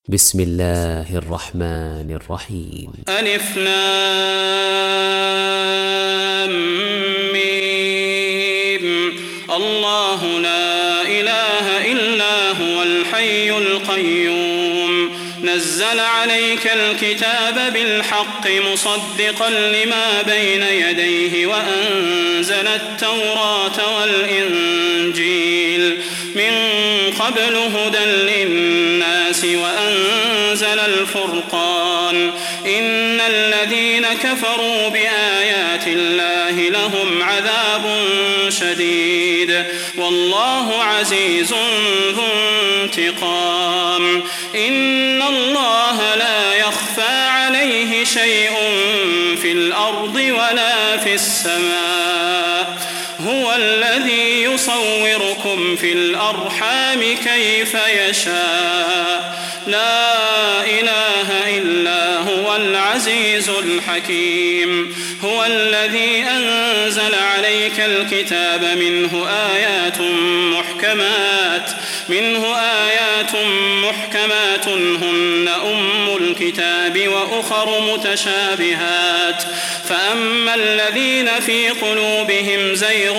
بسم الله الرحمن الرحيم. ألف لام ميم. الله لا إله إلا هو الحي القيوم نزل عليك الكتاب بالحق مصدقا لما بين يديه وأنزل التوراة والإنجيل من قبل هدى للناس وأنزل الفرقان إن الذين كفروا بآيات الله لهم عذاب شديد والله عزيز ذو انتقام. إن الله لا يخفى عليه شيء في الأرض ولا في السماء هو الذي يصوركم في الأرحام كيف يشاء لا إله إلا هو العزيز الحكيم. هو الذي أنزل عليك الكتاب منه آيات محكمات هن أم الكتاب وأخر متشابهات فأما الذين في قلوبهم زيغ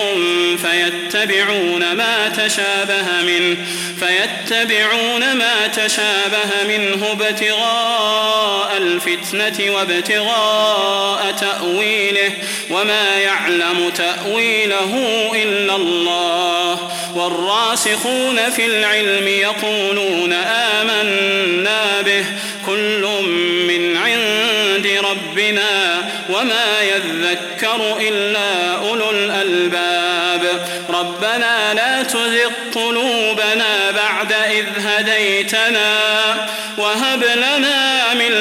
فيتبعون ما تشابه منه ابتغاء الفتنة وابتغاء تأويله وما يعلم تأويله إلا الله والراسخون في العلم يقولون آمنا به كل من عند ربنا وما يذكر إلا أولو الألباب. ربنا لا تزغ قلوبنا بعد إذ هديتنا وهب لنا من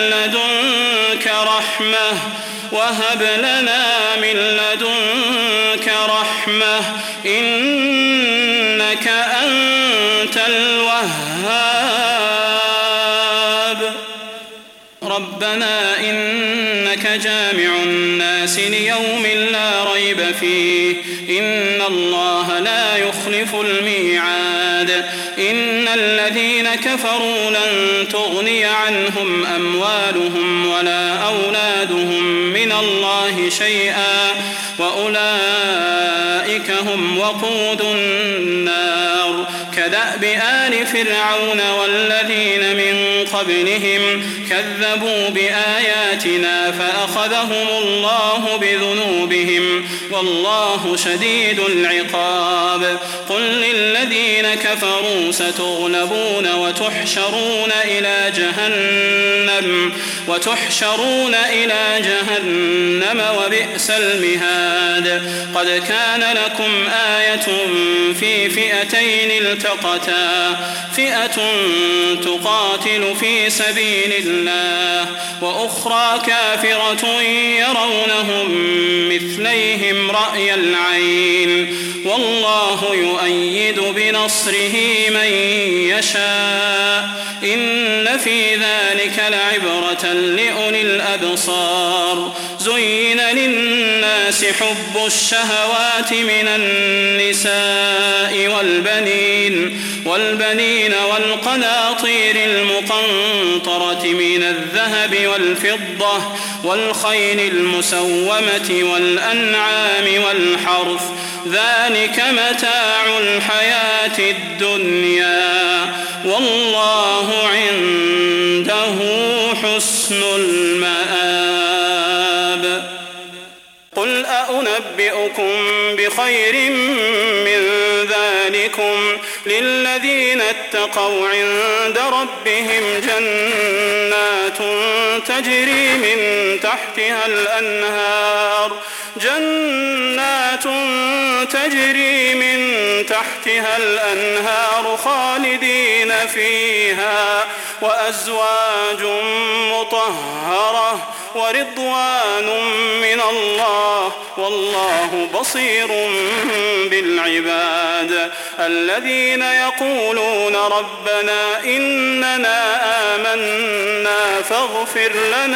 لدنك رحمة إنك أنت الوهاب. ربنا إنك جامع الناس ليوم لا ريب فيه إن الله لا يخلف الميعاد. إن الذين كفروا لن تغني عنهم أموالهم ولا أولادهم من الله شيئا وأولئك هم وقود النار. كدأب آل فرعون والذين من قبلهم كذبوا بآياتنا فأخذهم الله بذنوبهم والله شديد العقاب. قل للذين كفروا ستغلبون وتحشرون إلى جهنم وبئس المهاد. قد كان لكم آية في فئتين التقتا فئة تقاتل في سبيل الله وأخرى كافرة يرونهم مثليهم رأي العين والله يؤيد بنصره من يشاء إن في ذلك لعبرة لأولي الأبصار. زين للناس حب الشهوات من النساء والبنين والقناطير المقنطرة من الذهب والفضة والخيل المسومة والأنعام والحرث ذلك متاع الحياة الدنيا والله عنده حسن المآب. قل أنبئكم بخير من ذلكم للذين اتقوا عند ربهم جنات تجري من تحتها الأنهار خالدين فيها وأزواج مطهرة ورضوان من الله والله بصير بالعباد. الذين يقولون ربنا إننا آمنا فاغفر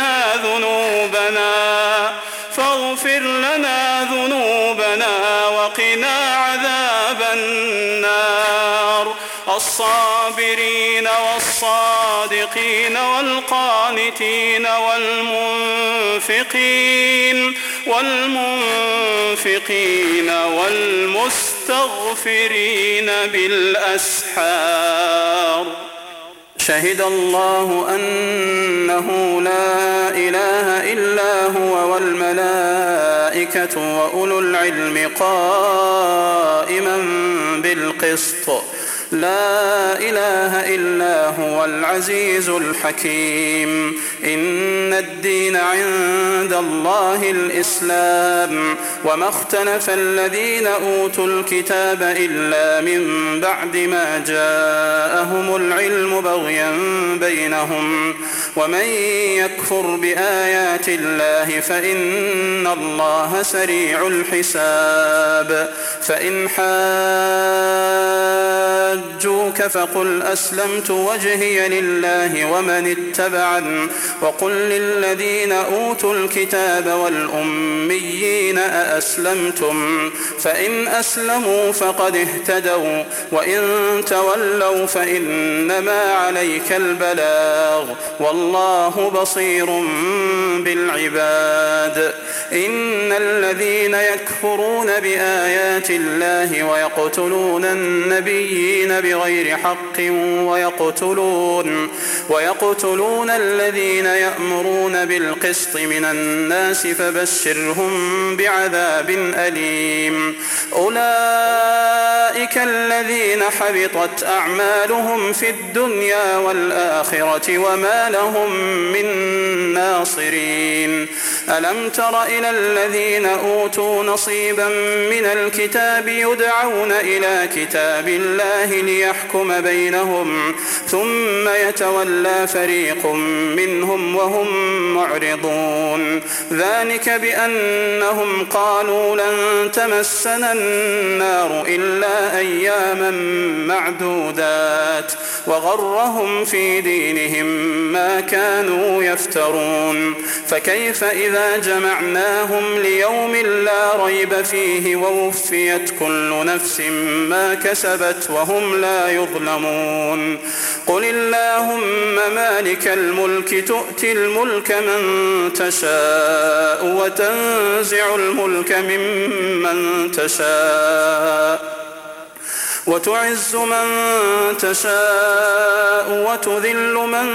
لنا ذنوبنا وقنا عذاب النار. الصابرين والصادقين والقانتين والمنفقين والمستغفرين بالأسحار. شهد الله أنه لا إله إلا هو والملائكة وأولو العلم قائما بالقسط. لا إله إلا هو العزيز الحكيم. إن الدين عند الله الإسلام. وما اختلف الذين أوتوا الكتاب إلا من بعد ما جاءهم العلم بغيا بينهم. ومن يكفر بآيات الله فإن الله سريع الحساب. فإن حاجوك فقل أسلمت وجهي لله ومن اتبعني وقل للذين أوتوا الكتاب والأميين أأسلمتم فإن أسلموا فقد اهتدوا وإن تولوا فإنما عليك البلاغ والله بصير بالعباد. إن الذين يكفرون بآيات الله ويقتلون النبيين بغير حق ويقتلون الذين يأمرون بالقسط من الناس فبشرهم بعذاب أليم. أولئك الذين حبطت أعمالهم في الدنيا والآخرة وما لهم من ناصرين. ألم تر إلى الذين أوتوا نصيبا من الكتاب يدعون إلى كتاب الله ليحكم بينهم ثم يتولى فريق منهم وهم معرضون. ذلك بأنهم قالوا لن تمسنا النار إلا أياما معدودات وغرهم في دينهم ما كانوا يفترون. فكيف إذا جمعناهم ليوم لا ريب فيه ووفيت كل نفس ما كسبت وهم لا يظلمون. قل اللهم مالك الملك تؤتي الملك من تشاء وتنزع الملك ممن تشاء وتعز من تشاء وتذل من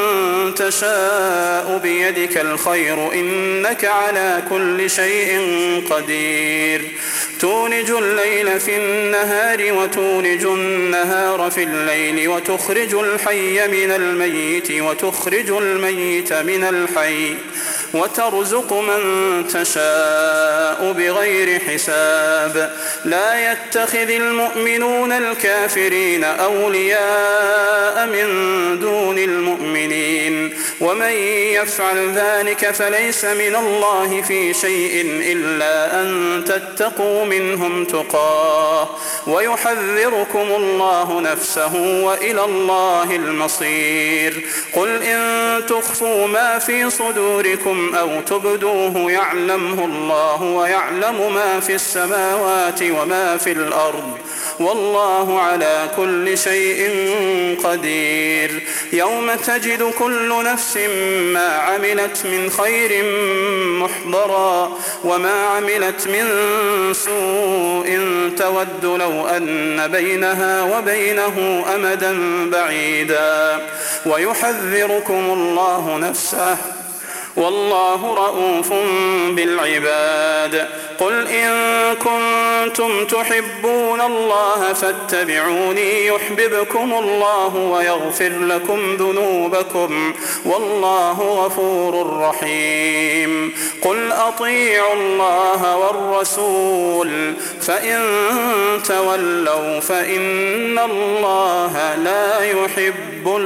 تشاء بيدك الخير إنك على كل شيء قدير. تولج الليل في النهار وتولج النهار في الليل وتخرج الحي من الميت وتخرج الميت من الحي وترزق من تشاء بغير حساب. لا يتخذ المؤمنون الكافرين أولياء من دون المؤمنين ومن يفعل ذلك فليس من الله في شيء إلا أن تتقوا منهم تقاه ويحذركم الله نفسه وإلى الله المصير. قل إن تخفوا ما في صدوركم أو تبدوه يعلمه الله ويعلم ما في السماوات وما في الأرض والله على كل شيء قدير. يوم تجد كل نفس ما عملت من خير محضرا وما عملت من سوء تود لو أن بينها وبينه أمدا بعيدا ويحذركم الله نفسه والله رؤوف بالعباد. قل إن كنتم تحبون الله فاتبعوني يحببكم الله ويغفر لكم ذنوبكم والله غفور رحيم. قل أطيعوا الله والرسول فإن تولوا فإن الله لا يحب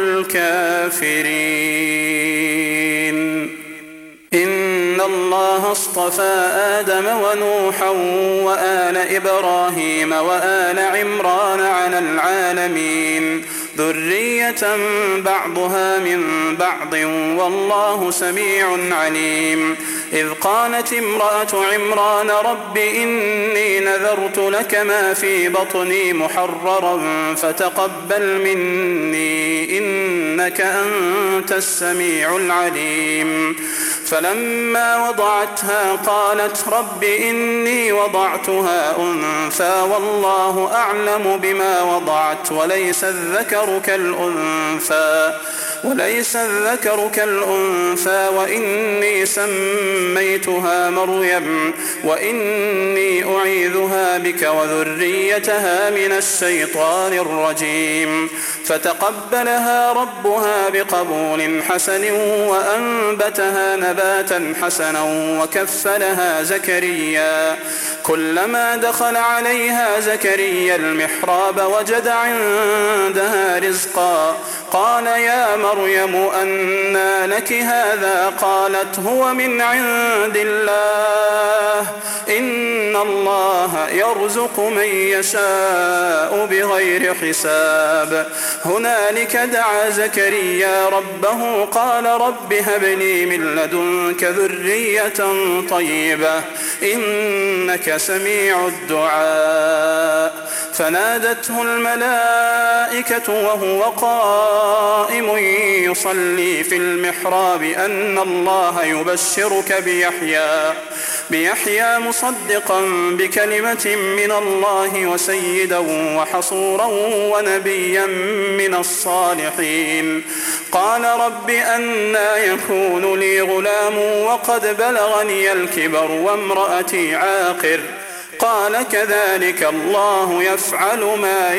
الكافرين. إن الله اصطفى آدم ونوحا وآل إبراهيم وآل عمران على العالمين ذرية بعضها من بعض والله سميع عليم. إذ قالت امرأة عمران رب إني نذرت لك ما في بطني محررا فتقبل مني إنك أنت السميع العليم فلما وضعتها قالت رب إني وضعتها أنثى والله أعلم بما وضعت وليس الذكر كالأنثى وإني سميتها مريم وإني أعيذها بك وذريتها من الشيطان الرجيم فتقبلها ربها بقبول حسن وأنبتها نباتا حسنا وكفلها زكريا كلما دخل عليها زكريا المحراب وجد عندها رزقا قال يا مريم أنى لك هذا قالت هو من عند الله إن الله يرزق من يشاء بغير حساب هنالك دعا زكريا ربه قال رب هب لي من لدنك ذرية طيبة إنك سميع الدعاء فنادته الملائكة وهو قائم يصلي في المحراب أن الله يبشرك بيحيى مصدقا بكلمة من الله وسيدا وحصورا ونبيا من الصالحين قال رب أنى يكون لي غلام وقد بلغني الكبر وامرأتي عاقر قال كذلك الله يفعل ما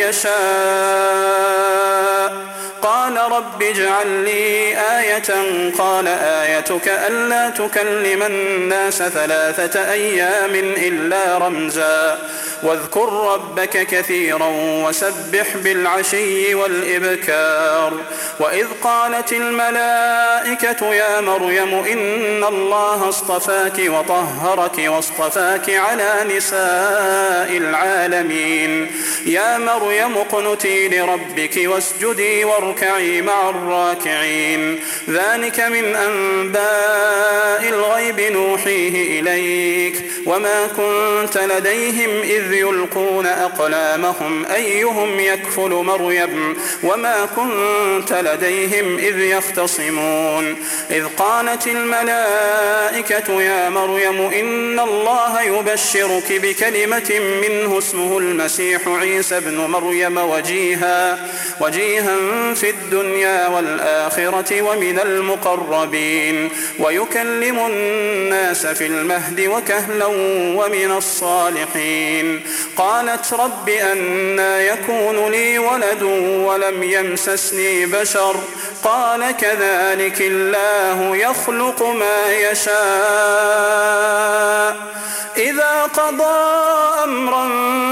يشاء قال رب اجعل لي آية قال آيتك ألا تكلم الناس 3 أيام إلا رمزا واذكر ربك كثيرا وسبح بالعشي والإبكار وإذ قالت الملائكة يا مريم إن الله اصطفاك وطهرك واصطفاك على نساء العالمين يا مريم اقنتي لربك واسجدي واركعي مع الراكعين ذلك من أنباء الغيب نوحيه إليك وما كنت لديهم إذ يلقون أقلامهم أيهم يكفل مريم وما كنت لديهم إذ يختصمون إذ قالت الملائكة يا مريم إن الله يبشرك بكلمة منه اسمه المسيح عيسى بن مريم وجيها في الدنيا والآخرة ومن المقربين ويكلم الناس في المهد وكهلا ومن الصالحين قالت رب أنى يكون لي ولد ولم يمسسني بشر قال كذلك الله يخلق ما يشاء إذا قضى أمرا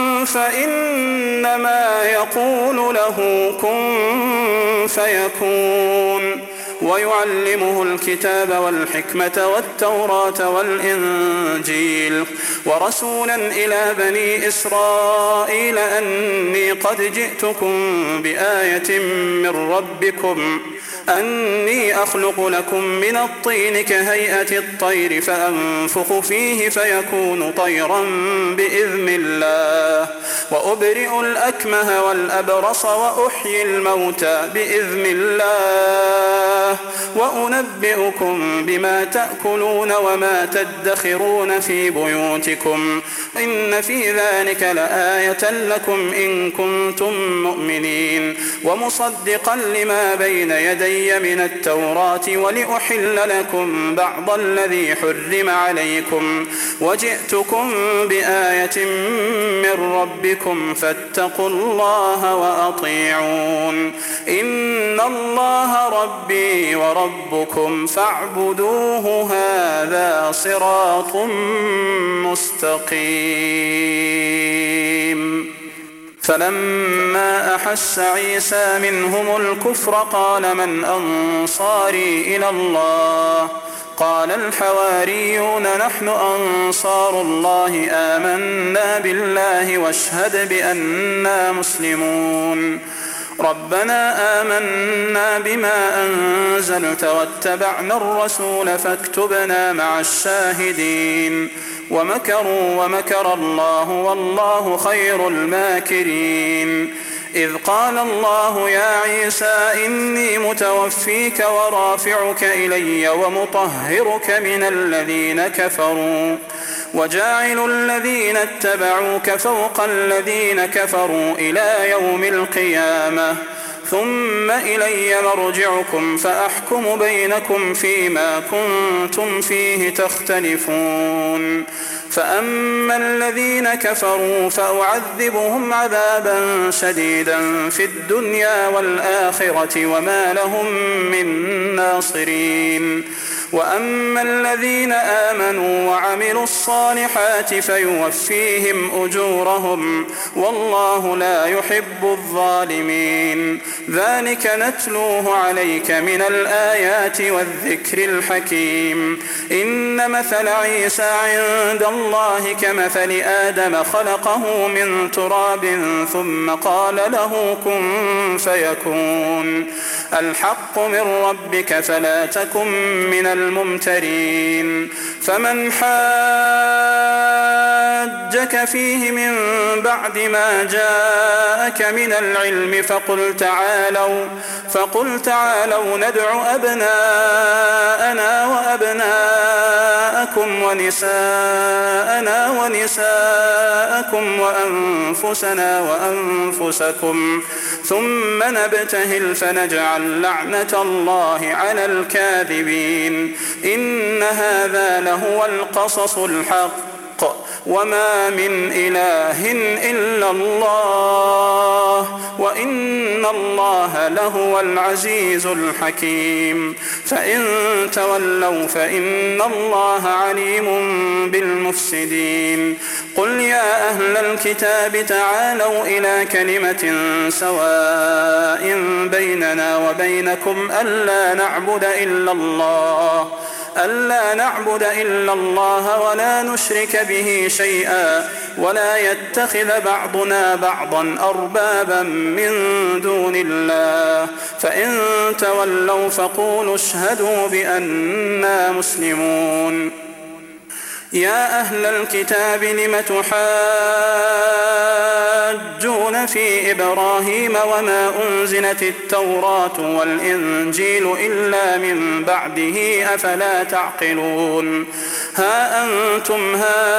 فإنما يقول له كن فيكون ويعلمه الكتاب والحكمة والتوراة والإنجيل ورسولا إلى بني إسرائيل أني قد جئتكم بآية من ربكم أني أخلق لكم من الطين كهيئة الطير فأنفخ فيه فيكون طيرا بإذن الله وأبرئ الأكمه والأبرص وأحيي الموتى بإذن الله وأنبئكم بما تأكلون وما تدخرون في بيوتكم إن في ذلك لآية لكم إن كنتم مؤمنين ومصدقا لما بين يدي من التوراة ولأحل لكم بعض الذي حرم عليكم وجئتكم بآية من ربكم فاتقوا الله وأطيعون إن الله ربي وربكم فاعبدوه هذا صراط مستقيم فلما أحس عيسى منهم الكفر قال من أنصاري إلى الله قال الحواريون نحن أنصار الله آمنا بالله واشهد بأننا مسلمون ربنا آمنا بما أنزلت واتبعنا الرسول فاكتبنا مع الشاهدين ومكروا ومكر الله والله خير الماكرين إذ قال الله يا عيسى إني متوفيك ورافعك إلي ومطهرك من الذين كفروا وجاعل الذين اتبعوك فوق الذين كفروا إلى يوم القيامة ثم إلي مرجعكم فأحكم بينكم فيما كنتم فيه تختلفون فأما الذين كفروا فأعذبهم عذابا شديدا في الدنيا والآخرة وما لهم من ناصرين وأما الذين آمنوا وعملوا الصالحات فيوفيهم أجورهم والله لا يحب الظالمين ذلك نتلوه عليك من الآيات والذكر الحكيم إن مثل عيسى عند الله كمثل آدم خلقه من تراب ثم قال له كن فيكون الحق من ربك فلا تكن من الممترين فمن حاجك فيه من بعد ما جاءك من العلم فقل تعالوا ندع أبناءنا وأبناءكم ونساءنا ونساءكم وأنفسنا وأنفسكم ثم نبتهل فنجعل لعنة الله على الكاذبين إن هذا لهو القصص الحق وما من إله إلا الله وإن الله لهو العزيز الحكيم فإن تولوا فإن الله عليم بالمفسدين قل يا أهل الكتاب تعالوا إلى كلمة سواء بيننا وبينكم ألا نعبد إلا الله ولا نشرك به شيئا ولا يتخذ بعضنا بعضا أربابا من دون الله فإن تولوا فقولوا اشهدوا بأننا مسلمون يا أهل الكتاب لم تحاجون في إبراهيم وما أنزلت التوراة والإنجيل إلا من بعده أفلا تعقلون ها أنتم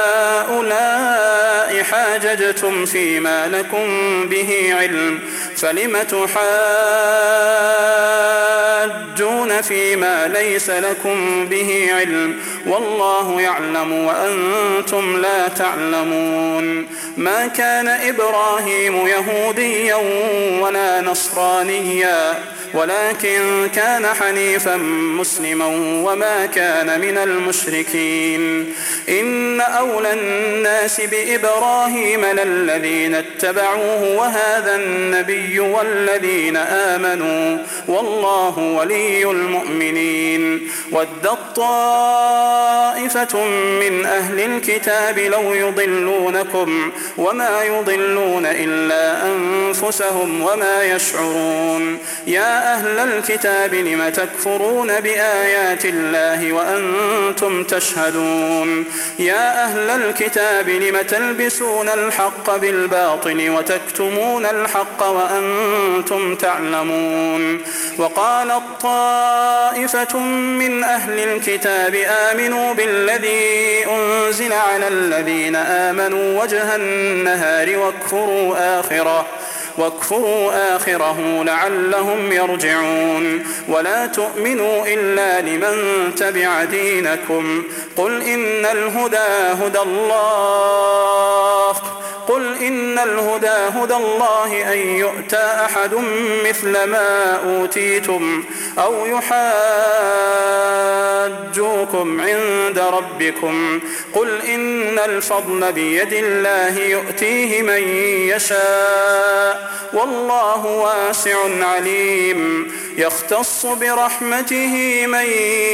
هؤلاء حاججتم فيما لكم به علم فلم تحاجون فيما ليس لكم به علم والله يعلم وأنتم لا تعلمون ما كان إبراهيم يهوديا ولا نصرانيا ولكن كان حنيفا مسلما وما كان من المشركين إن أولى الناس بإبراهيم للذين اتبعوه وهذا النبي والذين آمنوا والله ولي المؤمنين ودت طائفة من أهل الكتاب لو يضلونكم وما يضلون إلا أنفسهم وما يشعرون يا أهل الكتاب لم تكفرون بآيات الله وأنتم تشهدون يا أهل الكتاب لم تلبسون الحق بالباطل وتكتمون الحق وأنتم تعلمون وقالت طائفة من أهل الكتاب آمنوا بالذي أنزل على الذين آمنوا وجه النهار واكفروا آخره لعلهم يرجعون ولا تؤمنوا إلا لمن تبع دينكم قل إن الهدى هدى الله أن يؤتى أحد مثل ما أوتيتم أو يحاجوكم عند ربكم قل إن الفضل بيد الله يؤتيه من يشاء والله واسع عليم يختص برحمته من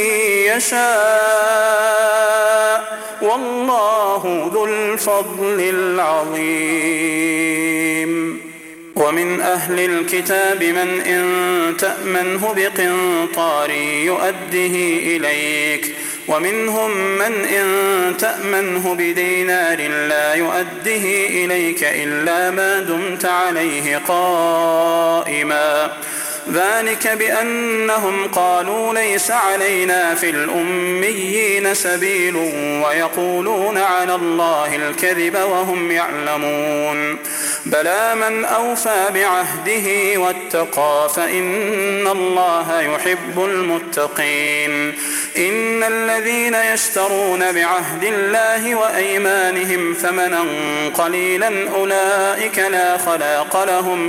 يشاء والله ذو الفضل العظيم ومن أهل الكتاب من إن تأمنه بقنطار يؤده إليك ومنهم من إن تأمنه بدينار لا يؤده إليك إلا ما دمت عليه قائما ذلك بأنهم قالوا ليس علينا في الأميين سبيل ويقولون على الله الكذب وهم يعلمون بلى من أوفى بعهده واتقى فإن الله يحب المتقين إن الذين يشترون بعهد الله وأيمانهم ثمنا قليلا أولئك لا خلاق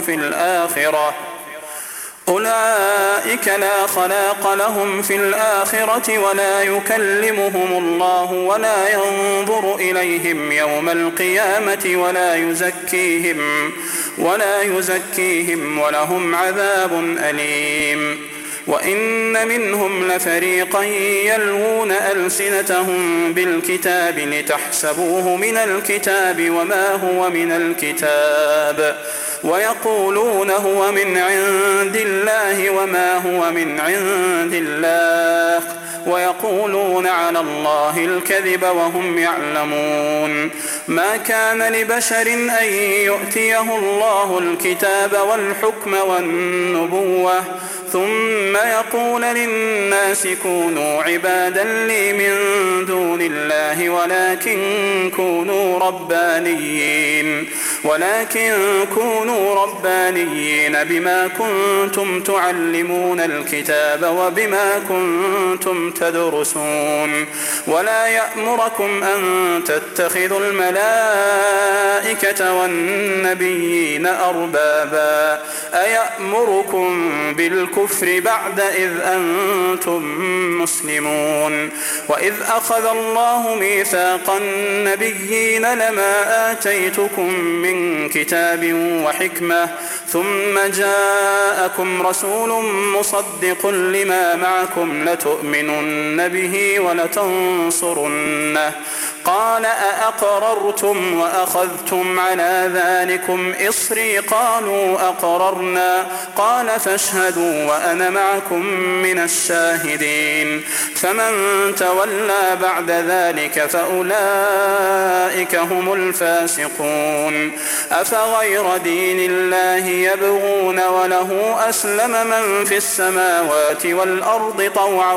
لهم في الآخرة ولا يكلمهم الله ولا ينظر إليهم يوم القيامة ولا يزكيهم ولهم عذاب أليم وإن منهم لفريقا يلوون ألسنتهم بالكتاب لتحسبوه من الكتاب وما هو من الكتاب ويقولون هو من عند الله وما هو من عند الله ويقولون على الله الكذب وهم يعلمون ما كان لبشر أن يؤتيه الله الكتاب والحكم والنبوة ثم يقول للناس كونوا عبادا لي من دون الله ولكن كونوا ربانيين بما كنتم تعلمون الكتاب وبما كنتم تدرسون ولا يأمركم أن تتخذوا الملائكة والنبيين أربابا أيأمركم بالكفر بعد إذ أنتم مسلمون وإذ أخذ الله ميثاق النبيين لما آتيتكم من كتاب وحكمة ثم جاءكم رسول مصدق لما معكم لتؤمنن به ولتنصرنه قال أأقررتم وأخذتم على ذلكم إصري قالوا أقررنا قال فاشهدوا وأنا معكم من الشاهدين فمن تولى بعد ذلك فأولئك هم الفاسقون أفغير دين الله يبغون وله أسلم من في السماوات والأرض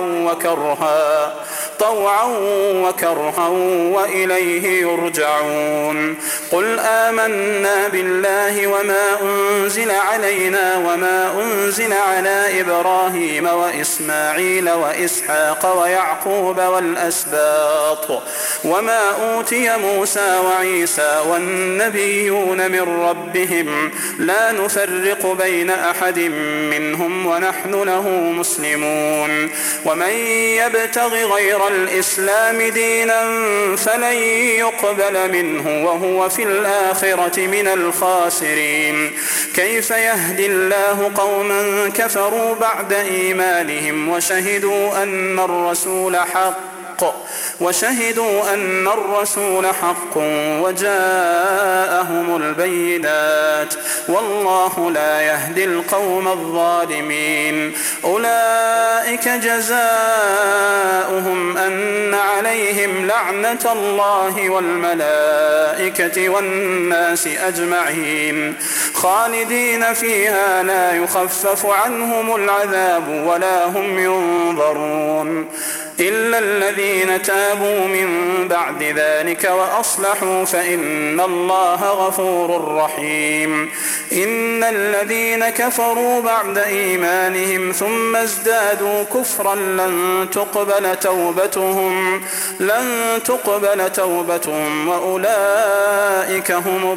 طوعا وكرها وإليه يرجعون قل آمنا بالله وما أنزل علينا وما أنزل على إبراهيم وإسماعيل وإسحاق ويعقوب والأسباط وما أوتي موسى وعيسى والنبيون من ربهم لا نفرق بين أحد منهم ونحن له مسلمون ومن يبتغ غير الإسلام دينا فلن يقبل منه وهو في الآخرة من الخاسرين كيف يهدي الله قوما كفروا بعد إيمانهم وشهدوا أن الرسول حق وجاءهم البينات والله لا يهدي القوم الظالمين أولئك جزاؤهم أن عليهم لعنة الله والملائكة والناس أجمعين خالدين فيها لا يخفف عنهم العذاب ولا هم ينظرون إلا الذين تابوا من بعد ذلك وأصلحوا فإن الله غفور رحيم إن الذين كفروا بعد إيمانهم ثم ازدادوا كفرا لن تقبل توبتهم وأولئك هم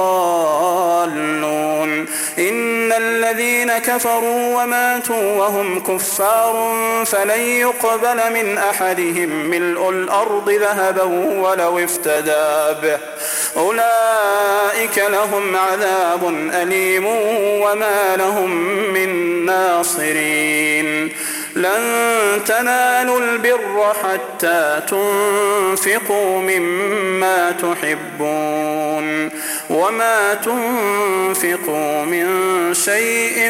الضالون إن الذين كفروا وماتوا وهم كفار فلن يقبل من أحدهم ملء الأرض ذهبا ولو افتدى به أولئك لهم عذاب أليم وما لهم من ناصرين لن تنالوا البر حتى تنفقوا مما تحبون وما تنفقوا من شيء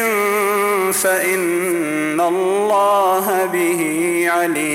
فإن الله به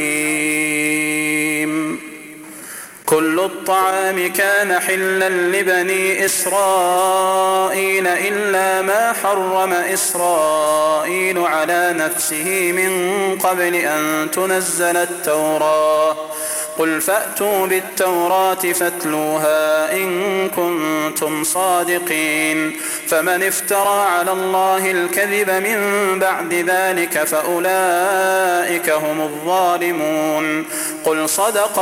عليم. كل الطعام كان حلا لبني إسرائيل إلا ما حرم إسرائيل على نفسه من قبل أن تنزل التوراة. قل فأتوا بالتوراة فاتلوها إن كنتم صادقين. فمن افترى على الله الكذب من بعد ذلك فأولئك هم الظالمون. قل صدق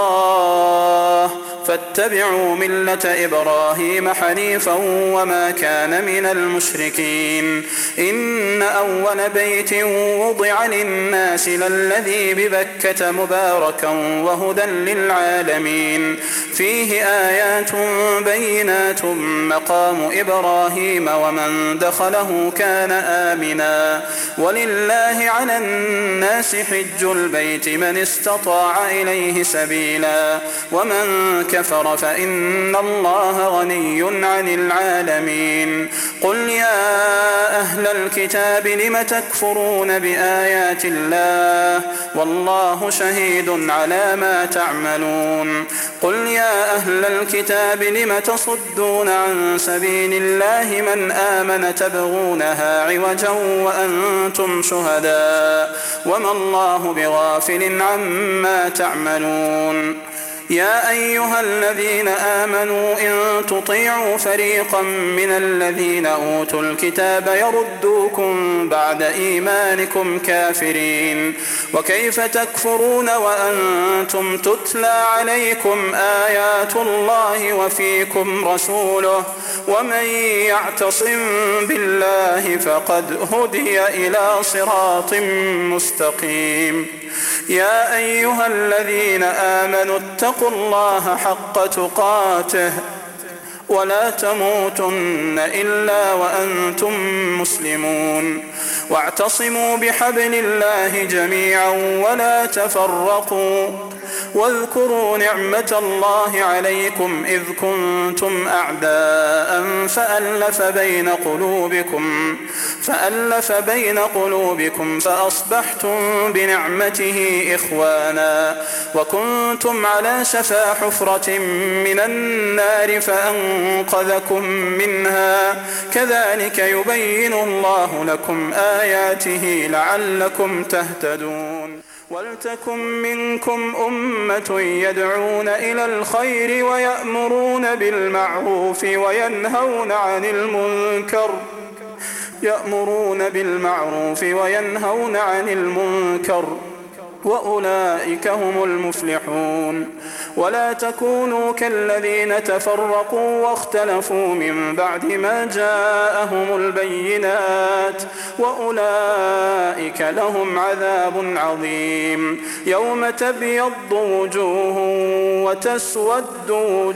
الله فاتبعوا ملة إبراهيم حنيفا وما كان من المشركين. إن أول بيت وضع للناس للذي ببكة مباركا وهدى للعالمين. فيه آيات بينات مقام إبراهيم ومن دخله كان آمنا. ولله على الناس حج البيت من استطاع إليه سبيلا ومن كفر فإن الله غني عن العالمين. قل يا أهل الكتاب لم تكفرون بآيات الله والله شهيد على ما تعملون. قل يا أهل الكتاب لم تصدون عن سبيل الله من آمن تبغونها عوجا وأنتم شهداء وما الله بغافل عما تعملون. يا أيها الذين آمنوا إن تطيعوا فريقا من الذين أوتوا الكتاب يردوكم بعد إيمانكم كافرين. وكيف تكفرون وأنتم تتلى عليكم آيات الله وفيكم رسوله ومن يعتصم بالله فقد هدي إلى صراط مستقيم. يا أيها الذين آمنوا اتقوا الله حق تقاته ولا تموتن إلا وأنتم مسلمون. واعتصموا بحبل الله جميعا ولا تفرقوا. واذكروا نعمة الله عليكم إذ كنتم أعداء فألف بين قلوبكم فأصبحتم بنعمته إخوانا وكنتم على شفا حفرة من النار فأنقذكم منها. كذلك يبين الله لكم آياته لعلكم تهتدون. ولتكن منكم أمة يدعون إلى الخير ويأمرون بالمعروف وينهون عن المنكر وأولئك هم المفلحون. ولا تكونوا كالذين تفرقوا واختلفوا من بعد ما جاءهم البينات وأولئك لهم عذاب عظيم. يوم تبيض وجوه وتسود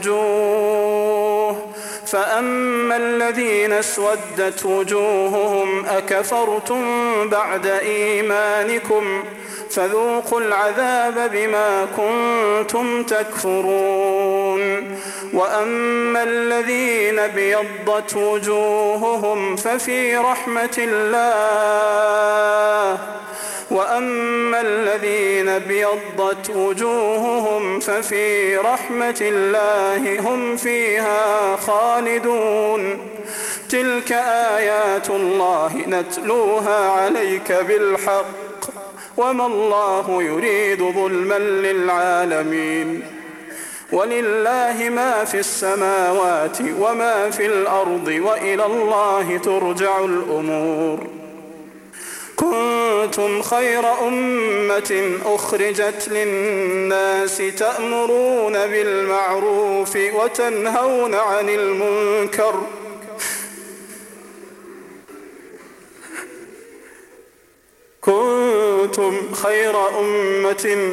وجوه فأما الذين اسودت وجوههم أكفرتم بعد إيمانكم فذوقوا العذاب بما كنتم تكفرون. وأما الذين ابيضت وجوههم ففي رحمة الله هم فيها خالدون. تلك آيات الله نتلوها عليك بالحق وما الله يريد ظلما للعالمين. ولله ما في السماوات وما في الأرض وإلى الله ترجع الأمور. كنتم خير أمة أخرجت للناس تأمرون بالمعروف وتنهون عن المنكر كنتم خير أمة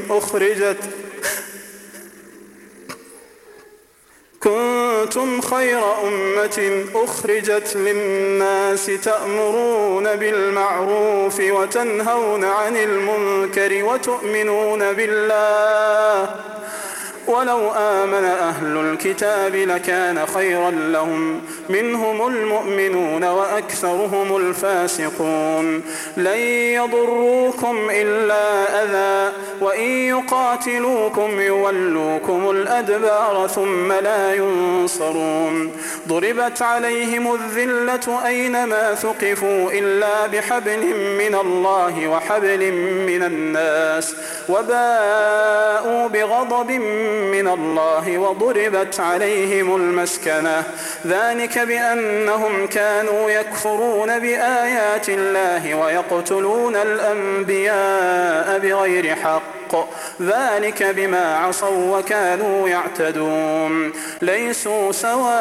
أخرجت للناس تأمرون بالمعروف وتنهون عن المنكر ولو آمن أهل الكتاب لكان خيرا لهم منهم المؤمنون وأكثرهم الفاسقون لن يضروكم إلا أذى وإن يقاتلوكم يولوكم الأدبار ثم لا ينصرون ضربت عليهم الذلة أينما ثقفوا إلا بحبل من الله وحبل من الناس وباءوا بغضب من الله وضربت عليهم المسكنة ذلك بأنهم كانوا يكفرون بآيات الله ويقتلون الأنبياء بغير حق ذلك بما عصوا وكانوا يعتدون ليسوا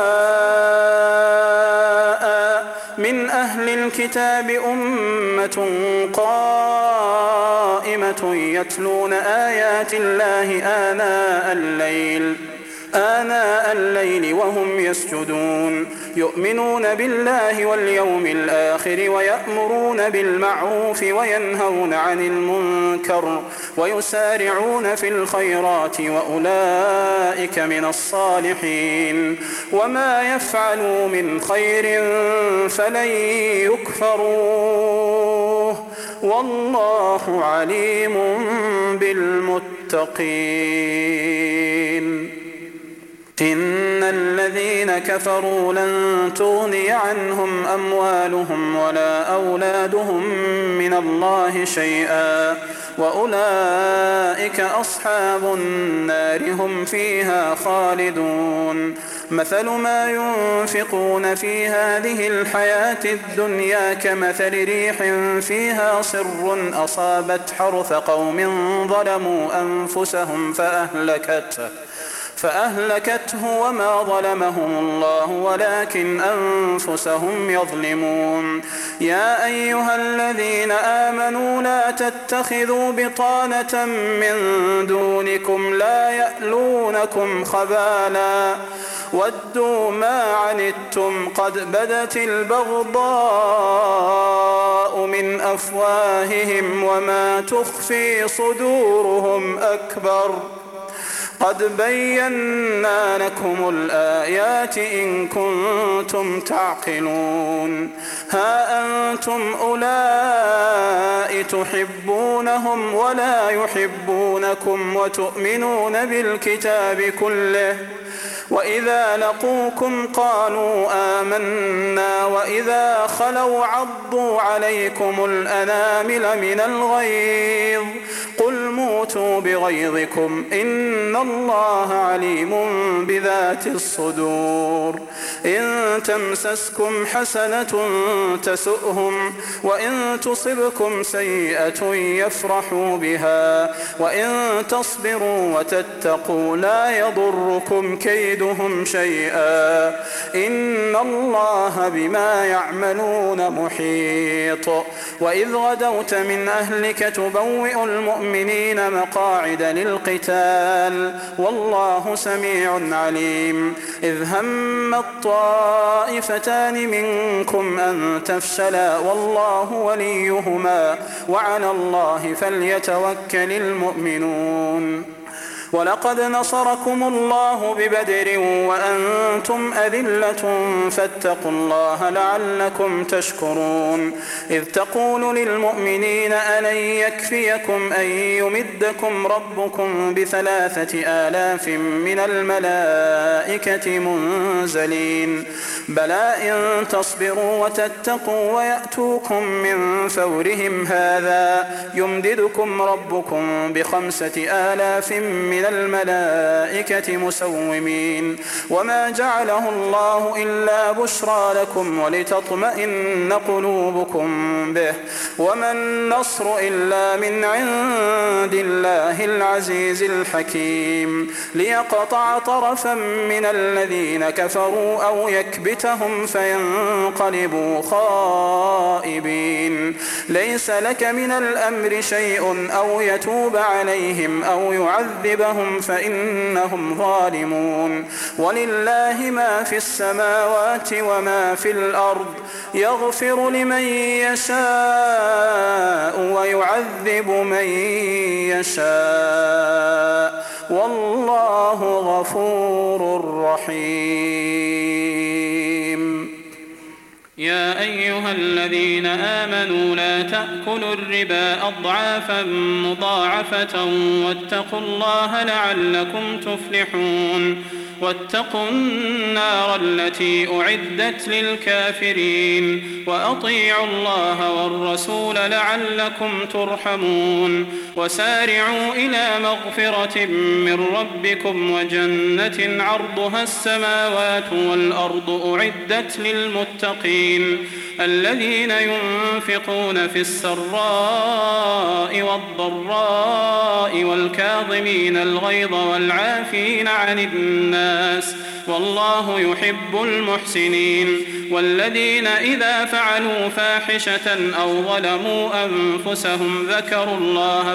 سواء من أهل الكتاب أمة قائمة يتلون آيات الله آناء الليل وهم يسجدون يؤمنون بالله واليوم الآخر ويأمرون بالمعروف وينهون عن المنكر ويسارعون في الخيرات وأولئك من الصالحين وما يفعلوا من خير فلن يكفروه والله عليم بالمتقين إن الذين كفروا لن تغني عنهم أموالهم ولا أولادهم من الله شيئا وأولئك أصحاب النار هم فيها خالدون مثل ما ينفقون في هذه الحياة الدنيا كمثل ريح فيها صر أصابت حرث قوم ظلموا أنفسهم فأهلكته وما ظلمهم الله ولكن أنفسهم يظلمون يا أيها الذين آمنوا لا تتخذوا بطانة من دونكم لا يألونكم خبالا ودوا ما عنتم قد بدت البغضاء من أفواههم وما تخفي صدورهم أكبر قد بينا لكم الآيات إن كنتم تعقلون ها أنتم أولئك تحبونهم ولا يحبونكم وتؤمنون بالكتاب كله وإذا لقوكم قالوا آمنا وإذا خلوا عضوا عليكم الأنامل من الغيظ قل موتوا بغيظكم إن الله عليم بذات الصدور إن تمسسكم حسنة تسؤهم وإن تصبكم سيئة يفرحوا بها وإن تصبروا وتتقوا لا يضركم كيدهم شيئا إن الله بما يعملون محيط وإذ غدوت من أهلك تبوئ المؤمنين مقاعد للقتال والله سميع عليم إذ هم الطائفتان منكم أن تفشلا والله وليهما وعلى الله فليتوكل المؤمنون ولقد نصركم الله ببدر وأنتم أذلة فاتقوا الله لعلكم تشكرون إذ تقول للمؤمنين ألن يكفيكم أن يمدكم ربكم ب3,000 من الملائكة منزلين بلى إن تصبروا وتتقوا ويأتوكم من فورهم هذا يمددكم ربكم ب5,000 من الملائكة مسومين وما جعله الله إلا بشرى لكم ولتطمئن قلوبكم به وما النصر إلا من عند الله العزيز الحكيم ليقطع طرفا من الذين كفروا أو يكبتهم فينقلبوا خائبين ليس لك من الأمر شيء أو يتوب عليهم أو يعذبهم فإنهم ظالمون ولله ما في السماوات وما في الأرض يغفر لمن يشاء ويعذب من يشاء والله غفور رحيم. يا أيها الذين آمنوا لا تأكلوا الربا أضعافا مضاعفة واتقوا الله لعلكم تفلحون. واتقوا النار التي أعدت للكافرين وأطيعوا الله والرسول لعلكم ترحمون. وسارعوا إلى مغفرة من ربكم وجنة عرضها السماوات والأرض أعدت للمتقين الذين ينفقون في السراء والضراء والكاظمين الغيظ والعافين عن الناس والله يحب المحسنين. والذين إذا فعلوا فاحشة أو ظلموا أنفسهم ذكروا الله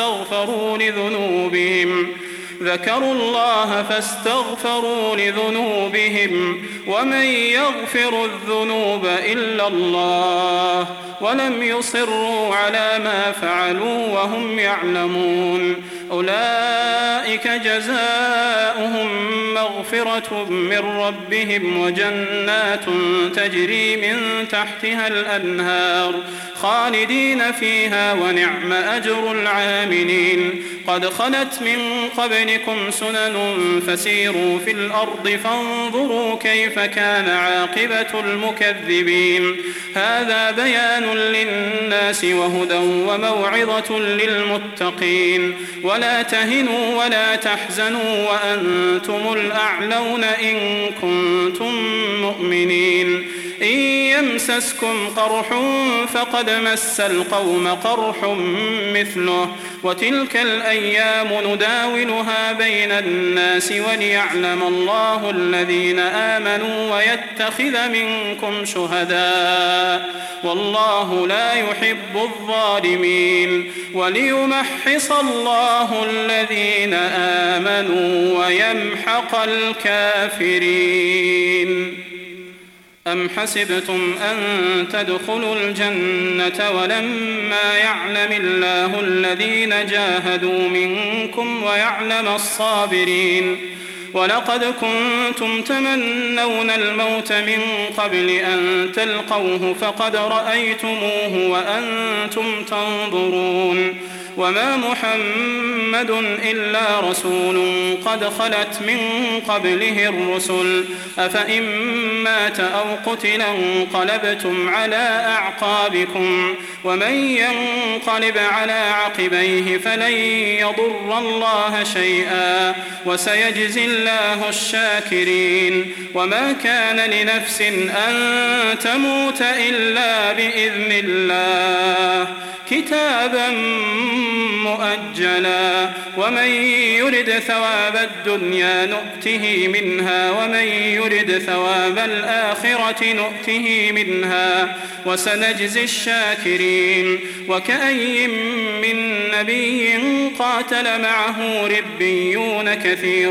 فاستغفروا لذنوبهم ومن يغفر الذنوب إلا الله ولم يصروا على ما فعلوا وهم يعلمون. أولئك جزاؤهم مغفرة من ربهم وجنات تجري من تحتها الأنهار خالدين فيها ونعم أجر العاملين. قد خلت من قبلكم سنن فسيروا في الأرض فانظروا كيف كان عاقبة المكذبين. هذا بيان للناس وهدى وموعظة للمتقين. ولا تهنوا ولا تحزنوا وأنتم الأعلون إن كنتم مؤمنين. إن يمسسكم قرح فقد مس القوم قرح مثله وتلك الأيام نداولها بين الناس وليعلم الله الذين آمنوا ويتخذ منكم شهداء والله لا يحب الظالمين. وليمحص الله الذين آمنوا ويمحق الكافرين. أم حسبتم أن تدخلوا الجنة ولما يعلم الله الذين جاهدوا منكم ويعلم الصابرين. ولقد كنتم تمنون الموت من قبل أن تلقوه فقد رأيتموه وأنتم تنظرون. وما محمد إلا رسول قد خلت من قبله الرسل أفإن مات أو قتل انقلبتم على أعقابكم ومن ينقلب على عقبيه فلن يضر الله شيئا وسيجزي الله الشاكرين. وما كان لنفس أن تموت إلا بإذن الله كتابا مؤجلا. ومن يرد ثواب الدنيا نؤته منها ومن يرد ثواب الآخرة نؤته منها وسنجزي الشاكرين. وكأي من نبي قاتل معه ربيون كثير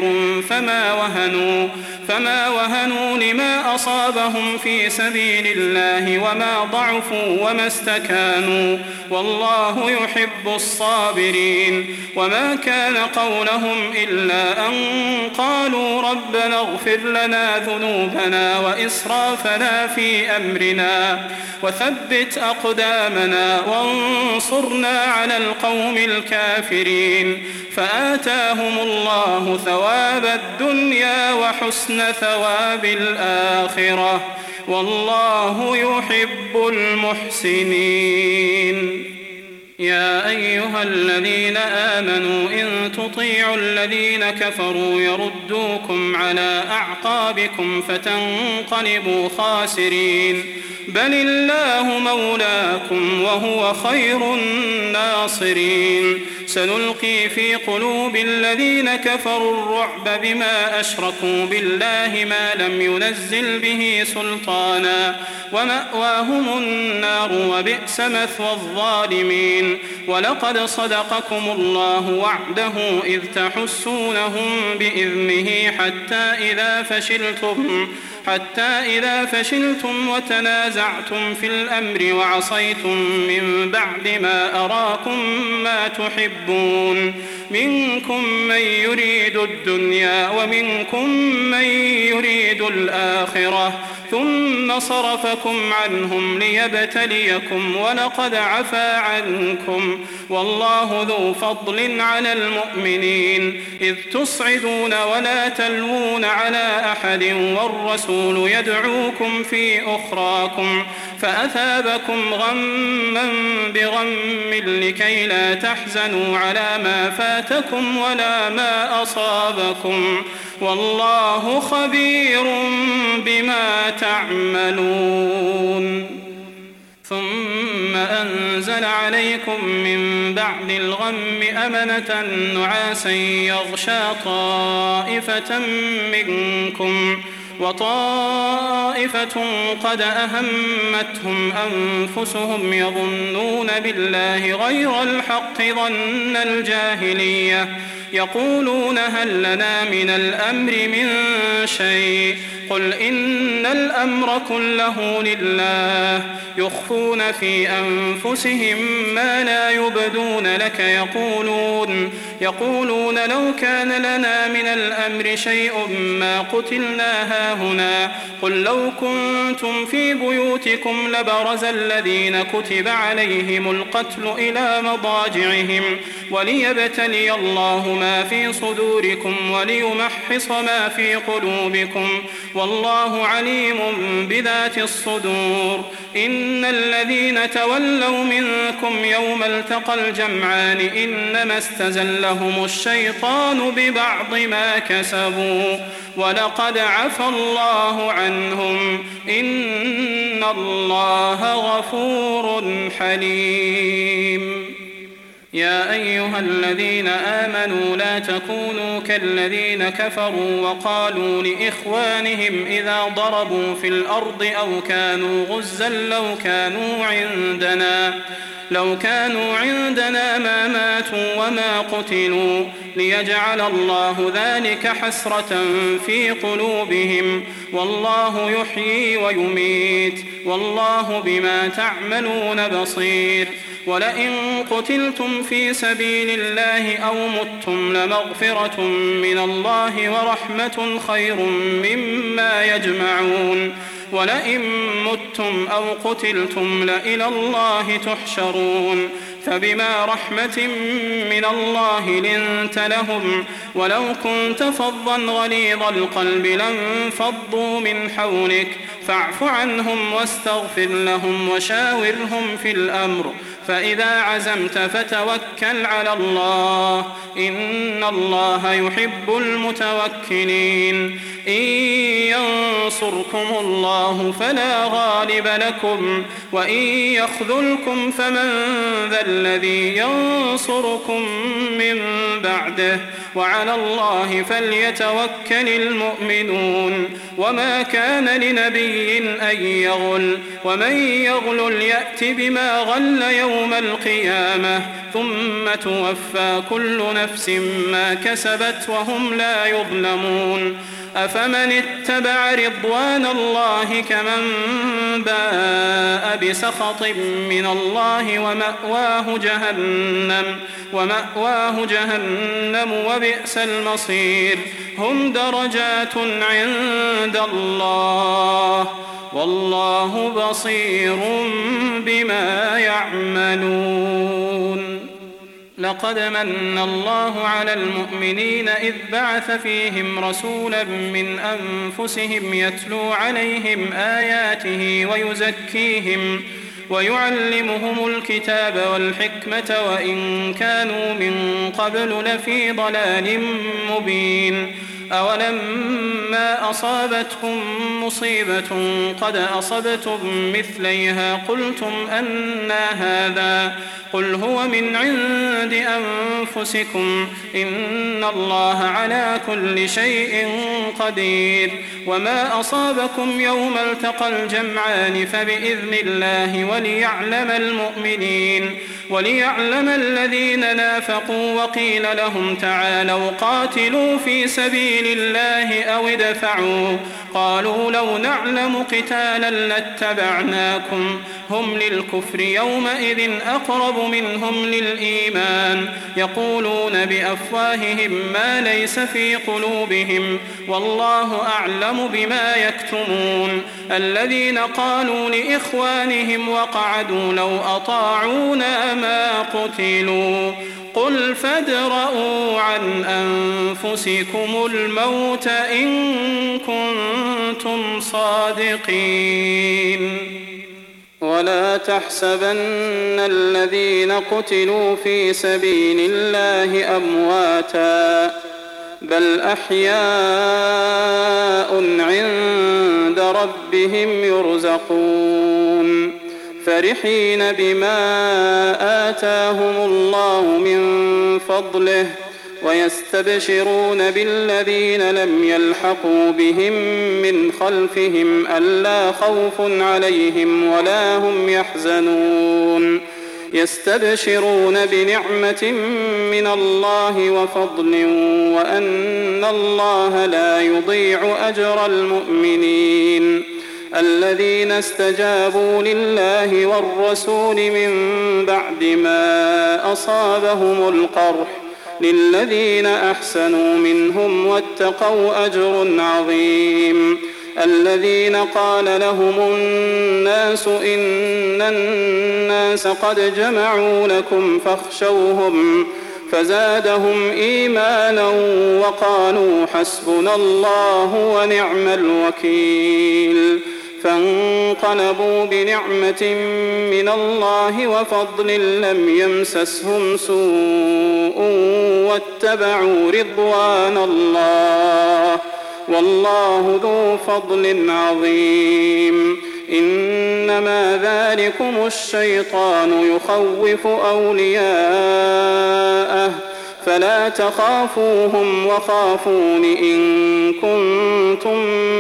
فما وهنوا لما أصابهم في سبيل الله وما ضعفوا وما استكانوا والله يحب الصابرين. وما كان قولهم إلا أن قالوا ربنا اغفر لنا ذنوبنا وإسرافنا في أمرنا وثبت أقدامنا وانصرنا على القوم الكافرين. فآتاهم الله ثواب الدنيا وحسن ثواب الآخرة والله يحب المحسنين. يا أيها الذين آمنوا إن تطيعوا الذين كفروا يردوكم على أعقابكم فتنقلبوا خاسرين. بل الله مولاكم وهو خير الناصرين. سنلقي في قلوب الذين كفروا الرعب بما أشركوا بالله ما لم ينزل به سلطانا ومأواهم النار وبئس مثوى الظالمين. ولقد صدقكم الله وعده إذ تحسونهم بإذنه حتى إذا فشلتم وتنازعتم في الأمر وعصيتم من بعد ما أراكم ما تحبون منكم من يريد الدنيا ومنكم من يريد الآخرة ثم صرفكم عنهم ليبتليكم ولقد عفا عنكم والله ذو فضل على المؤمنين إذ تصعدون ولا تلوون على أحد والرسول يدعوكم في أخراكم فأثابكم غما بغم لكي لا تحزنوا على ما فاتكم ولا ما أصابكم والله خبير بما تعملون ثم أنزل عليكم من بعد الغم أمنة نعاسا يغشى طائفة منكم وطائفة قد أهمتهم أنفسهم يظنون بالله غير الحق ظن الجاهلية يقولون هل لنا من الأمر من شيء قل إن الأمر كله لله يخفون في أنفسهم ما لا يبدون لك يقولون لو كان لنا من الأمر شيء ما قتلنا هاهنا قل لو كنتم في بيوتكم لبرز الذين كتب عليهم القتل إلى مضاجعهم وليبتلي الله ما في صدوركم وليمحص ما في قلوبكم والله عليم بذات الصدور إن الذين تولوا منكم يوم التقى الجمعان إنما استزلهم الشيطان ببعض ما كسبوا ولقد عفا الله عنهم إن الله غفور حليم يا أيها الذين آمنوا لا تكونوا كالذين كفروا وقالوا لإخوانهم إذا ضربوا في الأرض أو كانوا غزا لو كانوا عندنا ما ماتوا وما قتلوا ليجعل الله ذلك حسرة في قلوبهم والله يحيي ويميت والله بما تعملون بصير ولئن قتلتم في سبيل الله أو متم لمغفرة من الله ورحمة خير مما يجمعون ولئن متم أو قتلتم لإلى الله تحشرون فبما رحمة من الله لنت لهم ولو كنت فظا غليظ القلب لانفضوا من حولك فاعف عنهم واستغفر لهم وشاورهم في الأمر فإذا عزمت فتوكل على الله إن الله يحب المتوكلين إن ينصركم الله فلا غالب لكم وإن يخذلكم فمن ذا الذي ينصركم من بعده وعلى الله فليتوكل المؤمنون وما كان لنبي أن يغل ومن يغل يأت بما غل يوم القيامة ثم توفى كل نفس ما كسبت وهم لا يظلمون أفمن اتبع رضوان الله كمن باء بسخط من الله ومأواه جهنم وبئس المصير هم درجات عند الله والله بصير بما يعملون لقد من الله على المؤمنين إذ بعث فيهم رسولا من أنفسهم يتلو عليهم آياته ويزكيهم ويعلمهم الكتاب والحكمة وإن كانوا من قبل لفي ضلال مبين أولما أصابتكم مصيبة قد أصبتم مثليها قلتم أنى هذا قل هو من عند أنفسكم إن الله على كل شيء قدير وما أصابكم يوم التقى الجمعان فبإذن الله وليعلم المؤمنين وليعلم الذين نافقوا وقيل لهم تعالوا قاتلوا في سبيل الله أو ادفعوا قالوا لو نعلم قتالا لاتبعناكم هم للكفر يومئذ أقرب منهم للإيمان يقولون بأفواههم ما ليس في قلوبهم والله أعلم بما يكتمون الذين قالوا لإخوانهم وقعدوا لو أطاعونا ما قتلوا قل فادرءوا عن أنفسكم الموت إن كنتم صادقين ولا تحسبن الذين قتلوا في سبيل الله أمواتا بل أحياء عند ربهم يرزقون فرحين بما آتاهم الله من فضله ويستبشرون بالذين لم يلحقوا بهم من خلفهم ألا خوف عليهم ولا هم يحزنون يستبشرون بنعمة من الله وفضل وأن الله لا يضيع أجر المؤمنين الذين استجابوا لله والرسول من بعد ما أصابهم القرح للذين أحسنوا منهم واتقوا أجر عظيم الذين قال لهم الناس إن الناس قد جمعوا لكم فاخشوهم فزادهم إيمانا وقالوا حسبنا الله ونعم الوكيل فانقلبوا بنعمة من الله وفضل لم يمسسهم سوء واتبعوا رضوان الله والله ذو فضل عظيم إنما ذلكم الشيطان يخوف أولياءه فلا تخافوهم وخافون إن كنتم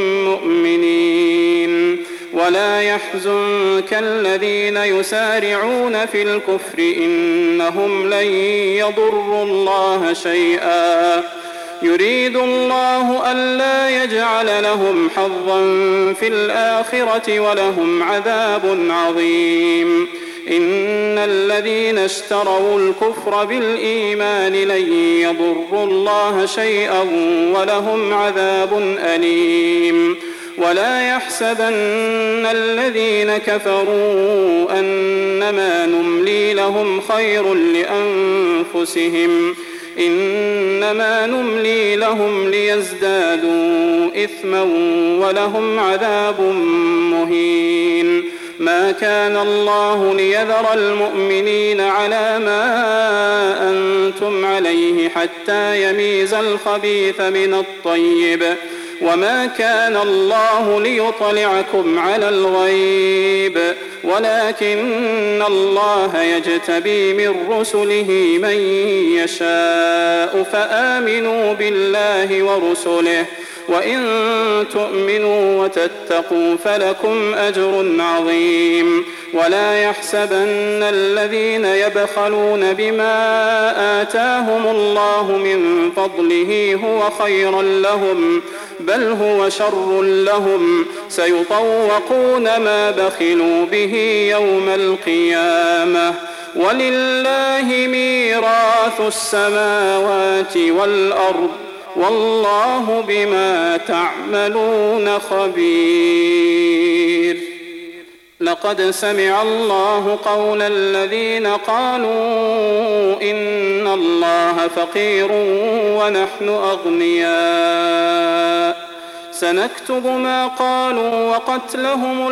مؤمنين ولا يحزنك الذين يسارعون في الكفر إنهم لن يضروا الله شيئا يريد الله ألا يجعل لهم حظا في الآخرة ولهم عذاب عظيم إن الذين اشتروا الكفر بالإيمان لن يضروا الله شيئا ولهم عذاب أليم ولا يحسبن الذين كفروا أنما نملي لهم خير لأنفسهم إنما نملي لهم ليزدادوا إثما ولهم عذاب مهين ما كان الله ليذر المؤمنين على ما أنتم عليه حتى يميز الخبيث من الطيب وما كان الله ليطلعكم على الغيب ولكن الله يجتبي من رسله من يشاء فآمنوا بالله ورسله وإن تؤمنوا وتتقوا فلكم أجر عظيم ولا يحسبن الذين يبخلون بما آتاهم الله من فضله هو خيرا لهم بل هو شر لهم سيطوقون ما بخلوا به يوم القيامة ولله ميراث السماوات والأرض والله بما تعملون خبير لقد سمع الله قول الذين قالوا إن الله فقير ونحن أغنياء سنكتب ما قالوا وقتلهم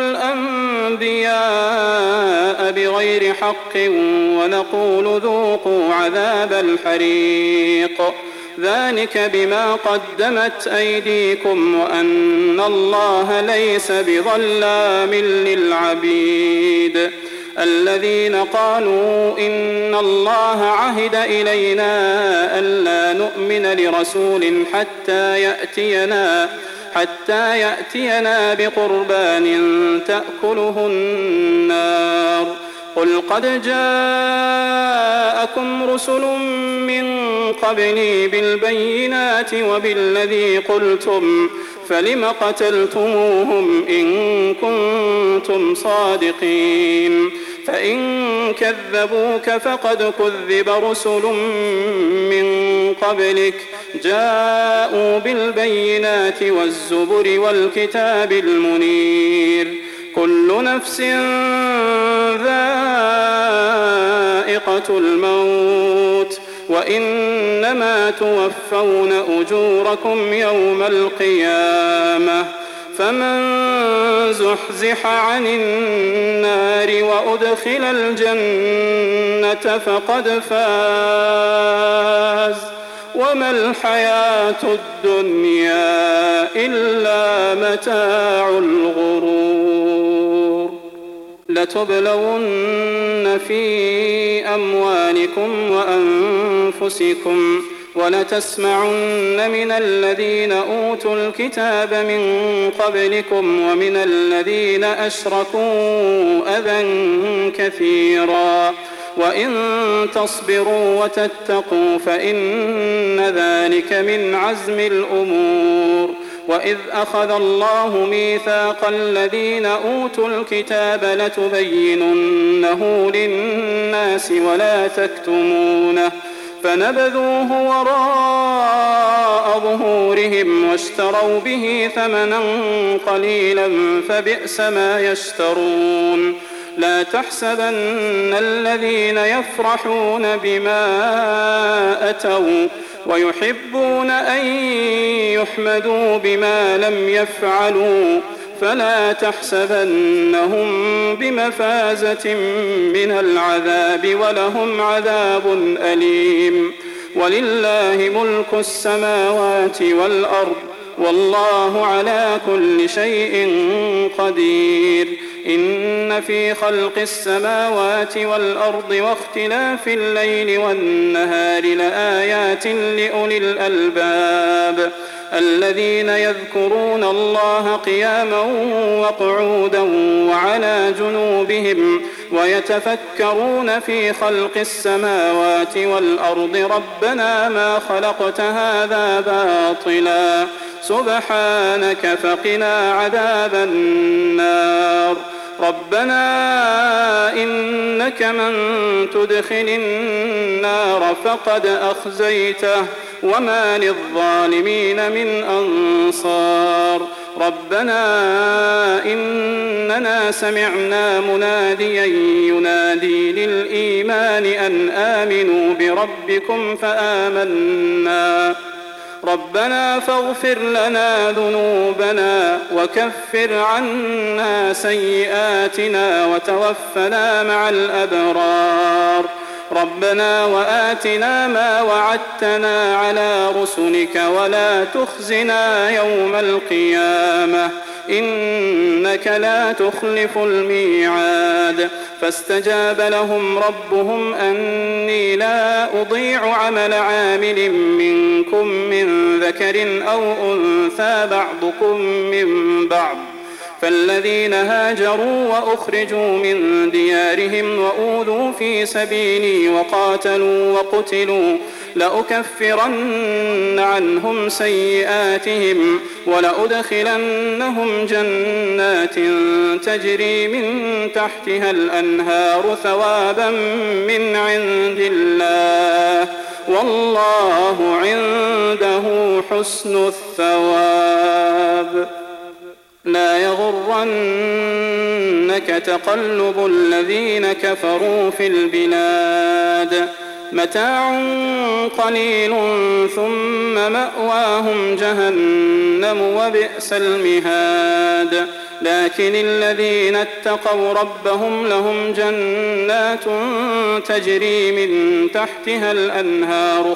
الأنبياء بغير حق ونقول ذوقوا عذاب الحريق ذلك بما قدمت أيديكم وأن الله ليس بظلام للعبيد الذين قالوا إن الله عهد إلينا ألا نؤمن لرسول حتى يأتينا بقربان تأكله النار قل قد جاءكم رسل من قبلي بالبينات وبالذي قلتم فلم قتلتموهم إن كنتم صادقين فإن كذبوك فقد كذب رسل من قبلك جاءوا بالبينات والزبر والكتاب المنير كل نفس ذائقة الموت وإنما توفون أجوركم يوم القيامة فمن زحزح عن النار وأدخل الجنة فقد فاز وما الحياة الدنيا إلا متاع الغرور لتبلون في أموالكم وأنفسكم ولتسمعن من الذين أوتوا الكتاب من قبلكم ومن الذين أشركوا أذى كثيرا وإن تصبروا وتتقوا فإن ذلك من عزم الأمور وإذ أخذ الله ميثاق الذين أوتوا الكتاب لتبيننه للناس ولا تكتمونه فنبذوه وراء ظهورهم واشتروا به ثمنا قليلا فبئس ما يشترون لا تحسبن الذين يفرحون بما أتوا ويحبون أن يحمدوا بما لم يفعلوا فلا تحسبنهم بمفازة من العذاب ولهم عذاب أليم ولله ملك السماوات والأرض والله على كل شيء قدير إن في خلق السماوات والأرض واختلاف الليل والنهار لآيات لأولي الألباب الذين يذكرون الله قياما وقعودا وعلى جنوبهم ويتفكرون في خلق السماوات والأرض ربنا ما خلقت هذا باطلا سبحانك فقنا عذاب النار ربنا إنك من تدخل النار فقد أخزيته وما للظالمين من أنصار ربنا إننا سمعنا مناديا ينادي للإيمان أن آمنوا بربكم فآمنا ربنا فاغفر لنا ذنوبنا وكفر عنا سيئاتنا وتوفنا مع الأبرار ربنا وآتنا ما وعدتنا على رسلك ولا تخزنا يوم القيامة إنك لا تخلف الميعاد فاستجاب لهم ربهم أني لا أضيع عمل عامل منكم من ذكر أو أنثى بعضكم من بعض فالذين هاجروا وأخرجوا من ديارهم وأوذوا في سبيلي وقاتلوا وقتلوا لأكفرن عنهم سيئاتهم ولأدخلنهم جنات تجري من تحتها الأنهار ثوابا من عند الله والله عنده حسن الثواب لا يغرنك تقلب الذين كفروا في البلاد متاع قليل ثم مأواهم جهنم وبئس المهاد لكن الذين اتقوا ربهم لهم جنات تجري من تحتها الأنهار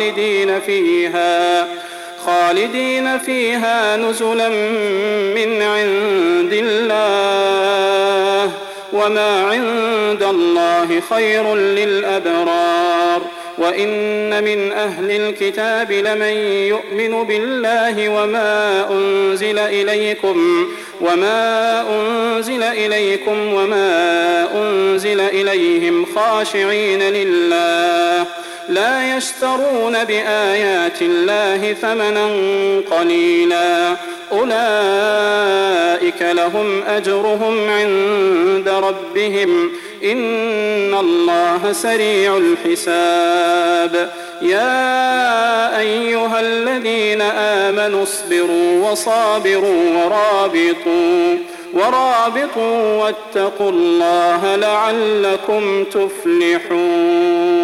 خالدين فيها نزلا من عند الله وما عند الله خير للأبرار وإن من أهل الكتاب لمن يؤمن بالله وما أنزل إليكم وما أنزل إليهم خاشعين لله لا يشترون بآيات الله ثمنا قليلا أولئك لهم أجرهم عند ربهم إن الله سريع الحساب يا أيها الذين آمنوا اصبروا وصابروا ورابطوا واتقوا الله لعلكم تفلحون.